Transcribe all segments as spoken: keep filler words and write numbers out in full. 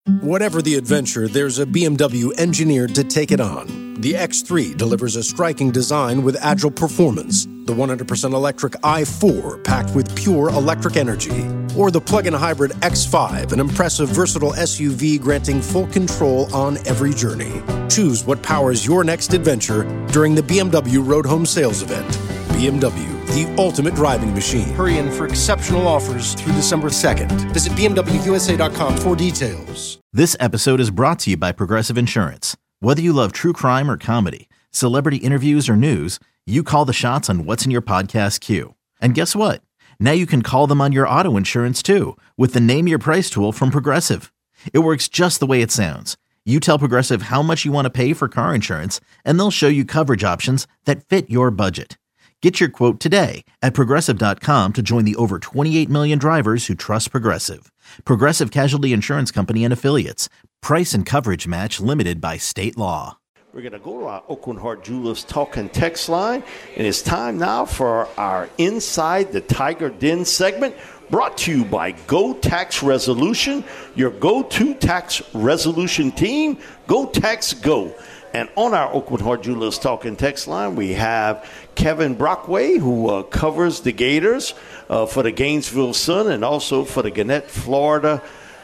Whatever the adventure, there's a B M W engineered to take it on. The X three delivers a striking design with agile performance. The one hundred percent electric i four packed with pure electric energy. Or the plug-in hybrid X five, an impressive versatile S U V granting full control on every journey. Choose what powers your next adventure during the B M W Road Home Sales Event. B M W, the ultimate driving machine. Hurry in for exceptional offers through December second. Visit B M W U S A dot com for details. This episode is brought to you by Progressive Insurance. Whether you love true crime or comedy, celebrity interviews or news, you call the shots on what's in your podcast queue. And guess what? Now you can call them on your auto insurance too with the Name Your Price tool from Progressive. It works just the way it sounds. You tell Progressive how much you want to pay for car insurance, and they'll show you coverage options that fit your budget. Get your quote today at Progressive dot com to join the over twenty-eight million drivers who trust Progressive. Progressive Casualty Insurance Company and Affiliates. Price and coverage match limited by state law. We're going to go to our Aucoin Hart Jewelers Talk and Text line, and it's time now for our Inside the Tiger Den segment, brought to you by Go Tax Resolution, your go-to tax resolution team. Go Tax Go. And on our Aucoin Hart Jewelers Talk and Text line, we have Kevin Brockway, who uh, covers the Gators uh, for the Gainesville Sun and also for the Gannett, Florida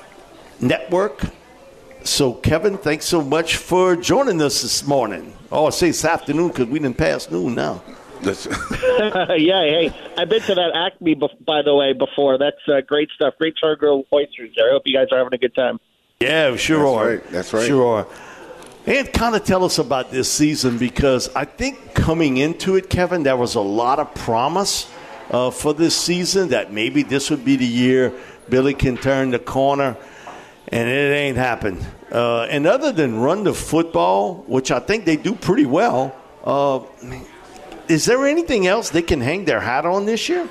Network. So, Kevin, thanks so much for joining us this morning. Oh, I say this afternoon because we didn't pass noon now. yeah, hey, I've been to that Acme, by the way, before. That's uh, great stuff. Great char-grilled oysters there. I hope you guys are having a good time. Yeah, sure That's are. Right. That's right. Sure are. And kind of tell us about this season, because I think coming into it, Kevin, there was a lot of promise uh, for this season that maybe this would be the year Billy can turn the corner, and it ain't happened. Uh, and other than run the football, which I think they do pretty well, uh, is there anything else they can hang their hat on this year?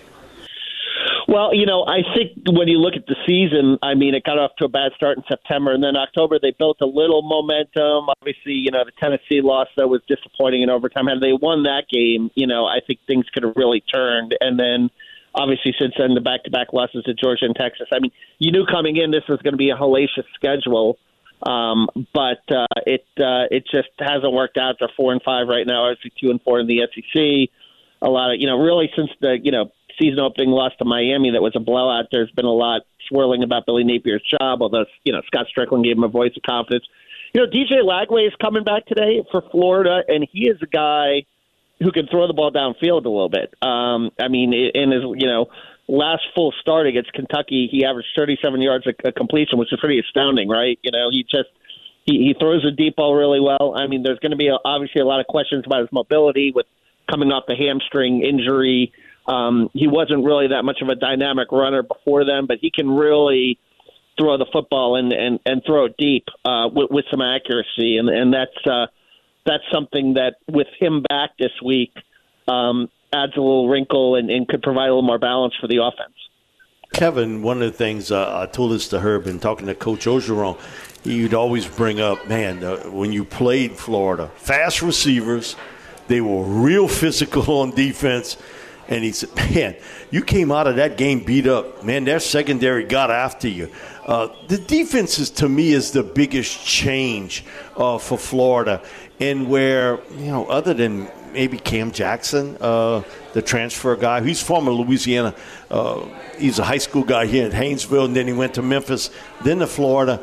Well, you know, I think when you look at the season, I mean, it got off to a bad start in September, and then October they built a little momentum. Obviously, you know, the Tennessee loss, that was disappointing in overtime. Had they won that game, you know, I think things could have really turned. And then, obviously, since then, the back-to-back losses to Georgia and Texas. I mean, you knew coming in this was going to be a hellacious schedule, um, but uh, it uh, it just hasn't worked out. They're four and five right now, obviously two and four in the S E C. A lot of, you know, really since the, you know, season opening loss to Miami that was a blowout, there's been a lot swirling about Billy Napier's job, although, you know, Scott Strickland gave him a voice of confidence. You know, D J Lagway is coming back today for Florida, and he is a guy who can throw the ball downfield a little bit. Um, I mean, in his, you know, last full start against Kentucky, he averaged thirty-seven yards a, a completion, which is pretty astounding, right? You know, he just he, he throws a deep ball really well. I mean, there's going to be a, obviously a lot of questions about his mobility with coming off the hamstring injury. Um, he wasn't really that much of a dynamic runner before then, but he can really throw the football and, and, and throw it deep uh, with, with some accuracy, and, and that's uh, that's something that with him back this week um, adds a little wrinkle and, and could provide a little more balance for the offense. Kevin, one of the things uh, I told this to Herb and talking to Coach Orgeron, he'd always bring up, man, uh, when you played Florida, fast receivers, they were real physical on defense. And he said, man, you came out of that game beat up. Man, their secondary got after you. Uh, the defense, is, to me, is the biggest change uh, for Florida. And where, you know, other than maybe Cam Jackson, uh, the transfer guy, he's from Louisiana. Uh, he's a high school guy here at Haynesville, and then he went to Memphis, then to Florida.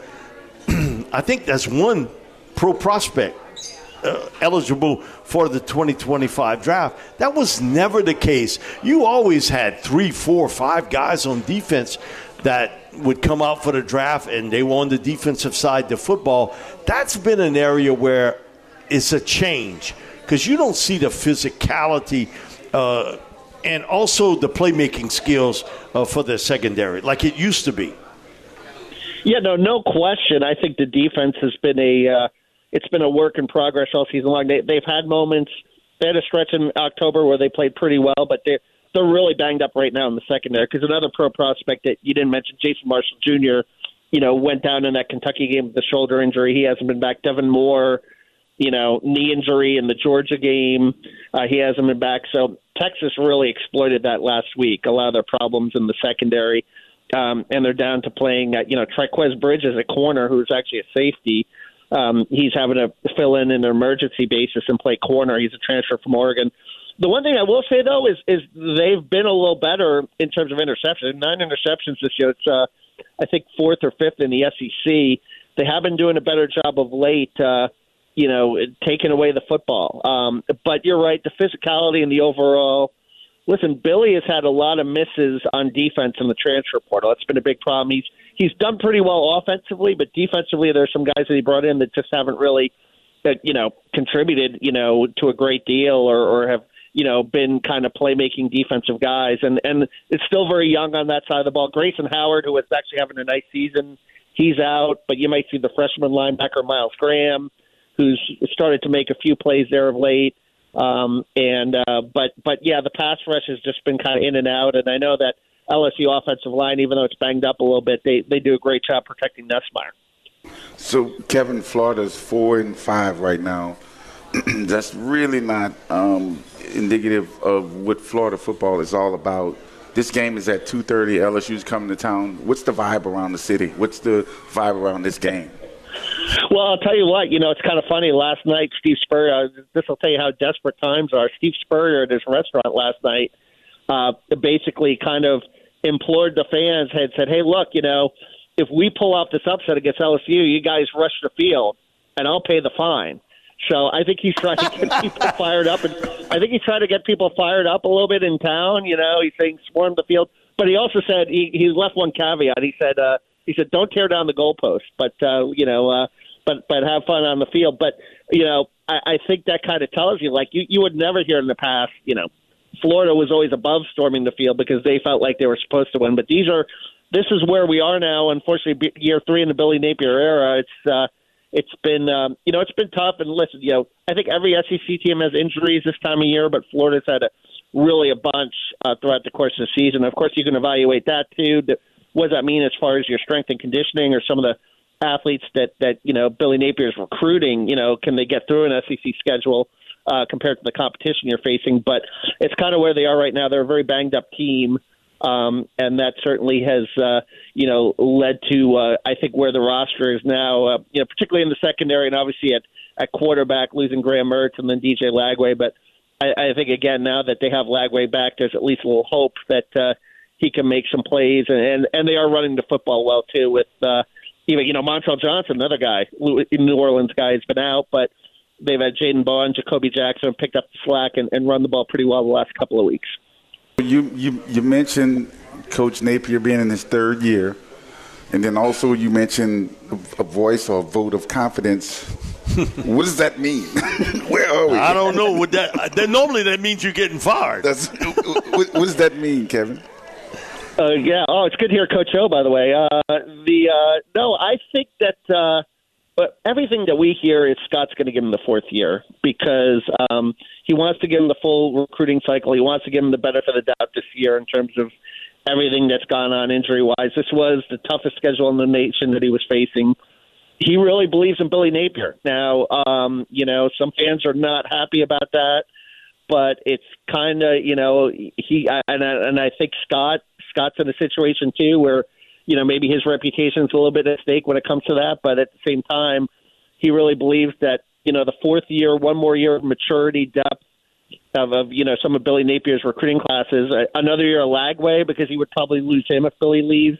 I think that's one pro prospect uh, eligible for the twenty twenty-five draft. That was never the case. You always had three, four, five guys on defense that would come out for the draft, and they were on the defensive side of football. That's been an area where it's a change because you don't see the physicality uh, and also the playmaking skills uh, for the secondary like it used to be. Yeah, no, no question. I think the defense has been a uh, it's been a work in progress all season long. They, they've had moments. They had a stretch in October where they played pretty well, but they're they're really banged up right now in the secondary. Because another pro prospect that you didn't mention, Jason Marshall Junior, you know, went down in that Kentucky game with the shoulder injury. He hasn't been back. Devin Moore, you know, knee injury in the Georgia game. Uh, he hasn't been back. So Texas really exploited that last week. A lot of their problems in the secondary. um, and they're down to playing, uh, you know, Triquez Bridges at corner, who's actually a safety. Um, he's having to fill in in an emergency basis and play corner. He's a transfer from Oregon. The one thing I will say, though, is is they've been a little better in terms of interceptions. Nine interceptions this year. It's, uh, I think, fourth or fifth in the S E C. They have been doing a better job of late, uh, you know, taking away the football. Um, but you're right, the physicality and the overall – listen, Billy has had a lot of misses on defense in the transfer portal. It's been a big problem. He's, he's done pretty well offensively, but defensively there's some guys that he brought in that just haven't really, uh, you know, contributed, you know, to a great deal or, or have – you know, been kind of playmaking defensive guys. And, and it's still very young on that side of the ball. Grayson Howard, who is actually having a nice season, he's out. But you might see the freshman linebacker Miles Graham, who's started to make a few plays there of late. Um, and uh, but, but, yeah, the pass rush has just been kind of in and out. And I know that L S U offensive line, even though it's banged up a little bit, they, they do a great job protecting Nussmeier. So, Kevin, Florida's four and five right now. That's really not um, indicative of what Florida football is all about. This game is at two thirty. L S U's coming to town. What's the vibe around the city? What's the vibe around this game? Well, I'll tell you what. You know, it's kind of funny. Last night, Steve Spurrier, this will tell you how desperate times are. Steve Spurrier at his restaurant last night uh, basically kind of implored the fans, had said, hey, look, you know, if we pull off this upset against L S U, you guys rush the field, and I'll pay the fine. So I think he's trying to get people fired up, and I think he's trying to get people fired up a little bit in town. You know, he's saying swarm the field, but he also said he, he left one caveat. He said uh, he said don't tear down the goalpost, but uh, you know, uh, but but have fun on the field. But you know, I, I think that kind of tells you, like you, you would never hear in the past. You know, Florida was always above storming the field because they felt like they were supposed to win. But these are this is where we are now. Unfortunately, year three in the Billy Napier era. It's uh, It's been, um, you know, it's been tough. And listen, you know, I think every S E C team has injuries this time of year, but Florida's had a, really a bunch uh, throughout the course of the season. Of course, you can evaluate that too. What does that mean as far as your strength and conditioning, or some of the athletes that that you know Billy Napier's recruiting? You know, can they get through an S E C schedule uh, compared to the competition you're facing? But it's kind of where they are right now. They're a very banged up team. Um, and that certainly has, uh, you know, led to, uh, I think, where the roster is now, uh, you know, particularly in the secondary and obviously at, at quarterback, losing Graham Mertz and then D J Lagway. But I, I think, again, now that they have Lagway back, there's at least a little hope that uh, he can make some plays. And, and, and they are running the football well, too, with uh, even, you know, Montrell Johnson, another guy, New Orleans guy, has been out. But they've had Jaden Bond, Jacoby Jackson picked up the slack and, and run the ball pretty well the last couple of weeks. You, you you mentioned Coach Napier being in his third year, and then also you mentioned a voice or a vote of confidence. What does that mean? Where are we? I don't know. What that, that normally that means you're getting fired. That's, what, what does that mean, Kevin? Uh, yeah. Oh, it's good to hear Coach O, by the way. Uh, the uh, no, I think that. Uh, But everything that we hear is Scott's going to give him the fourth year because um, he wants to give him the full recruiting cycle. He wants to give him the benefit of the doubt this year in terms of everything that's gone on injury-wise. This was the toughest schedule in the nation that he was facing. He really believes in Billy Napier. Now, um, you know, some fans are not happy about that, but it's kind of, you know, he and I, and I think Scott Scott's in a situation too where, you know, maybe his reputation is a little bit at stake when it comes to that. But at the same time, he really believes that, you know, the fourth year, one more year of maturity, depth of, of you know, some of Billy Napier's recruiting classes, another year of Lagway because he would probably lose him if Billy leaves,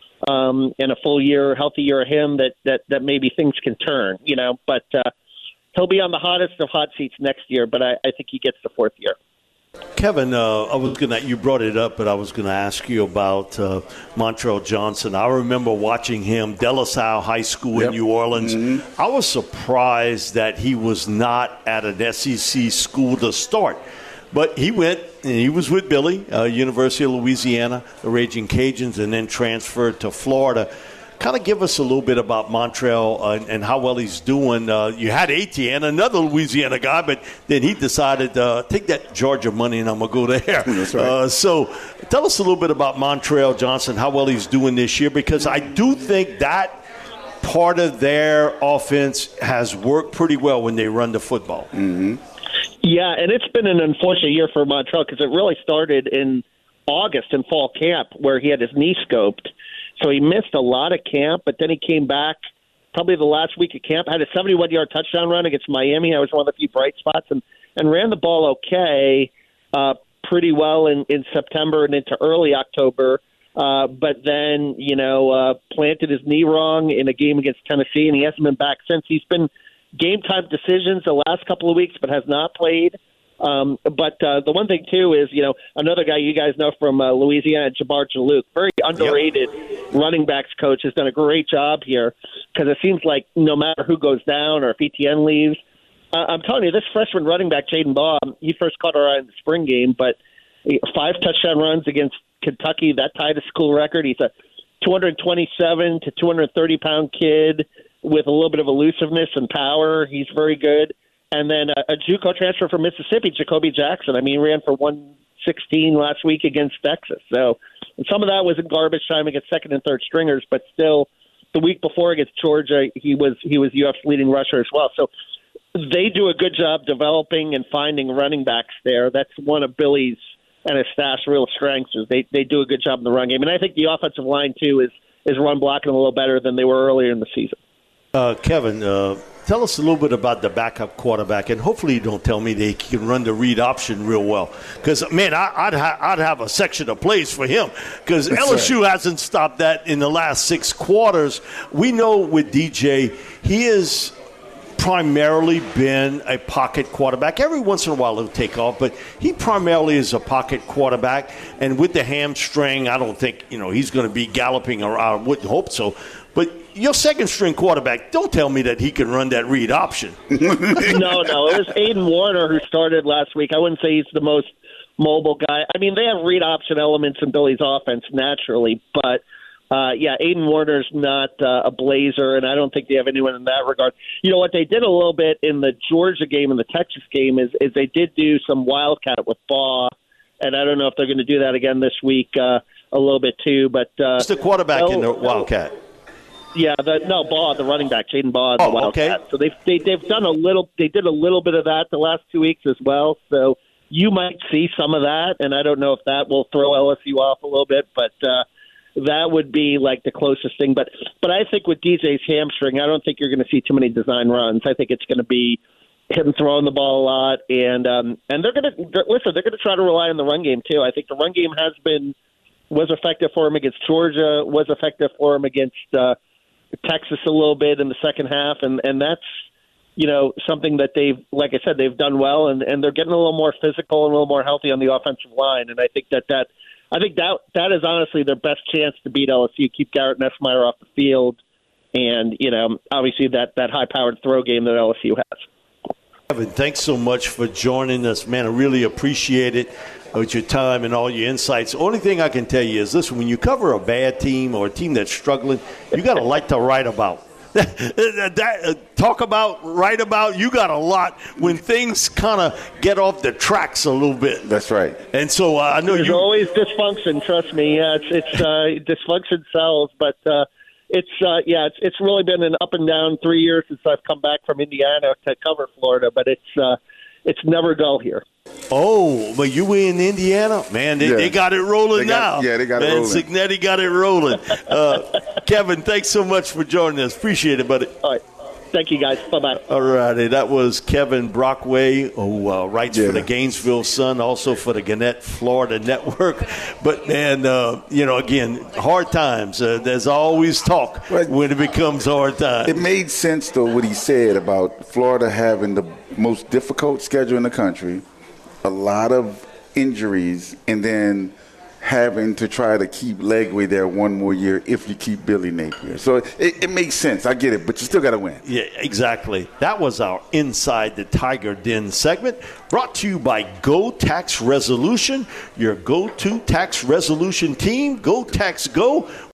um, and a full year, healthy year of him that, that, that maybe things can turn, you know. But uh, he'll be on the hottest of hot seats next year, but I, I think he gets the fourth year. Kevin, uh, I was gonna. You brought it up, but I was gonna ask you about uh, Montrell Johnson. I remember watching him, De La Salle High School yep. in New Orleans. Mm-hmm. I was surprised that he was not at an S E C school to start, but he went and he was with Billy, uh, University of Louisiana, the Raging Cajuns, and then transferred to Florida. Kind of give us a little bit about Montrell uh, and, and how well he's doing. Uh, you had Etienne, another Louisiana guy, but then he decided to uh, take that Georgia money and I'm going to go there. That's right. Uh, so tell us a little bit about Montrell Johnson, how well he's doing this year, because I do think that part of their offense has worked pretty well when they run the football. Mm-hmm. Yeah, and it's been an unfortunate year for Montrell because it really started in August in fall camp where he had his knee scoped. So he missed a lot of camp, but then he came back probably the last week of camp, had a seventy-one-yard touchdown run against Miami. I was one of the few bright spots, and, and ran the ball okay, uh, pretty well in, in September and into early October. Uh, but then, you know, uh, planted his knee wrong in a game against Tennessee, and he hasn't been back since. He's been game-time decisions the last couple of weeks, but has not played. Um, but uh, the one thing, too, is, you know, another guy you guys know from uh, Louisiana, Jabbar Jalouk, very underrated yep. running backs coach, has done a great job here because it seems like no matter who goes down or if E T N leaves, uh, I'm telling you, this freshman running back, Jaden Baugh, he first caught our eye in the spring game, but five touchdown runs against Kentucky, that tied a school record. He's a two twenty-seven to two thirty pound kid with a little bit of elusiveness and power. He's very good. And then a, a JUCO transfer from Mississippi, Jacoby Jackson. I mean, he ran for one sixteen last week against Texas. So some of that was in garbage time against second and third stringers, but still the week before against Georgia, he was he was U F's leading rusher as well. So they do a good job developing and finding running backs there. That's one of Billy's and his staff's real strengths is they, they do a good job in the run game. And I think the offensive line, too, is, is run blocking a little better than they were earlier in the season. Uh, Kevin, uh, tell us a little bit about the backup quarterback, and hopefully you don't tell me they can run the read option real well. Because, man, I, I'd, ha- I'd have a section of plays for him because L S U right. hasn't stopped that in the last six quarters. We know with D J, he is – primarily been a pocket quarterback. Every once in a while he'll take off, but he primarily is a pocket quarterback. And with the hamstring, I don't think, you know, he's going to be galloping around. I wouldn't hope so. But your second string quarterback, don't tell me that he can run that read option. no, no. It was Aiden Warner who started last week. I wouldn't say he's the most mobile guy. I mean, they have read option elements in Billy's offense naturally, but Uh, yeah, Aiden Warner's not uh, a blazer, and I don't think they have anyone in that regard. You know, what they did a little bit in the Georgia game and the Texas game is, is they did do some wildcat with Baugh, and I don't know if they're going to do that again this week uh, a little bit too. But uh, What's the quarterback in the wildcat? Yeah, the, no, Baugh, the running back, Jaden Baugh, the oh, wildcat. Okay. So they've they, they've done a little. They did a little bit of that the last two weeks as well. So you might see some of that, and I don't know if that will throw L S U off a little bit, but. Uh, That would be like the closest thing. But but I think with D J's hamstring, I don't think you're going to see too many design runs. I think it's going to be him throwing the ball a lot. And um, and they're going to – listen, they're going to try to rely on the run game too. I think the run game has been – was effective for him against Georgia, was effective for him against uh, Texas a little bit in the second half. And, and that's, you know, something that they've – like I said, they've done well. And, and they're getting a little more physical and a little more healthy on the offensive line. And I think that that – I think that that is honestly their best chance to beat L S U. Keep Garrett Nussmeier off the field, and you know, obviously that, that high-powered throw game that L S U has. Kevin, thanks so much for joining us, man. I really appreciate it with your time and all your insights. The only thing I can tell you is, listen, when you cover a bad team or a team that's struggling, you got a lot to write about. that, uh, talk about, write about, you got a lot when things kind of get off the tracks a little bit. That's right. And so uh, I know There's you always dysfunction, trust me. Yeah, it's, it's uh, dysfunction sells, but uh, it's uh, yeah, it's it's really been an up and down three years since I've come back from Indiana to cover Florida, but it's uh, it's never dull here. Oh, but you were in Indiana? Man, they, yeah. they got it rolling got, now. Yeah, they got Man, it rolling. Cignetti got it rolling. Uh, Kevin, thanks so much for joining us. Appreciate it, buddy. All right. Thank you, guys. Bye-bye. All righty. That was Kevin Brockway, who uh, writes yeah. for the Gainesville Sun, also for the Gannett Florida Network. But, man, uh, you know, again, hard times. Uh, there's always talk right. when it becomes hard times. It made sense, though, what he said about Florida having the most difficult schedule in the country, a lot of injuries, and then having to try to keep Legway there one more year if you keep Billy Napier. So it, it makes sense. I get it, but you still got to win. Yeah, exactly. That was our Inside the Tiger Den segment, brought to you by Go Tax Resolution, your go-to tax resolution team. Go Tax Go.